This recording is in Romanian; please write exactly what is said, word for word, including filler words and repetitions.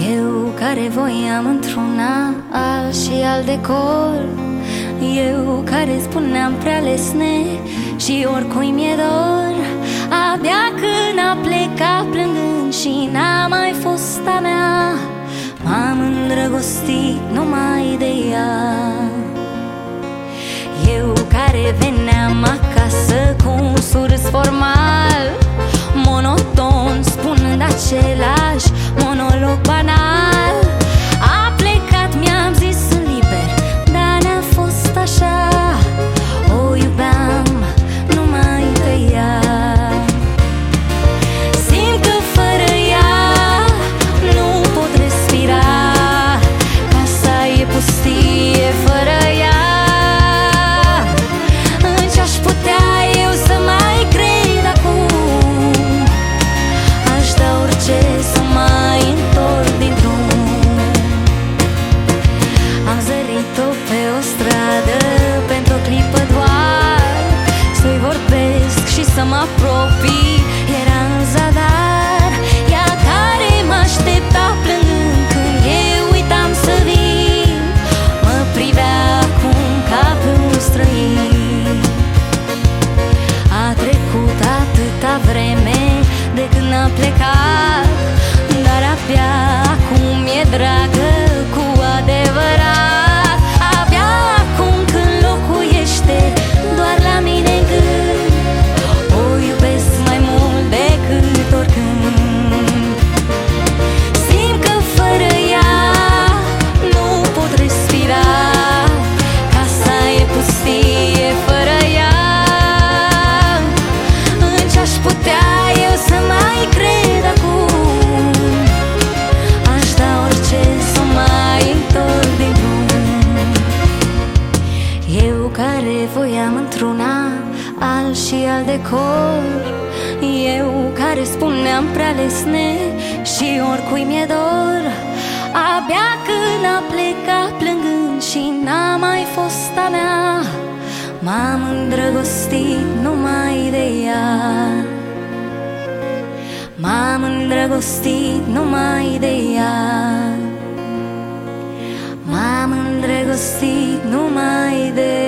Eu care voiam într-una al și al decor, eu care spuneam prea lesne și oricui mi-e dor. Abia când a plecat plângând și n-a mai fost a mea, m-am îndrăgostit numai de ea. Eu care veneam acasă cu un surs formal, monoton, spunând același monolog banal. A plecat, mi-am zis sunt liber, dar n-a fost așa. O iubeam numai pe ea. Simt că fără ea nu pot respira, casa e pustie fără ea. În ce-aș putea eu să mai cred acum? Aș da orice să mai întorc din drum. Am zărit-o pe o stradă pentru o clipă doar, să-i vorbesc și să mă apropii, era în zadar. Ea care mă aștepta plângând când eu uitam să vin, mă privea acum ca pe un străin. A trecut atâta vreme de când a plecat, dar abia acum e dragă cu adevărat. Abia acum când locuiește doar la mine în gând, o iubesc mai mult decât oricând. Simt că fără ea nu pot respira, casa e pustie fără ea. În ce-aș putea eu să mai cred acum? Aș da orice să mai întorc din drum. Eu care voiam într-una al și al decor, eu care spuneam prea lesne și oricui mi-e dor. Abia când a plecat plângând și n-a mai fost a mea, m-am îndrăgostit numai de ea. M-am îndrăgostit numai de ea. M-am îndrăgostit numai de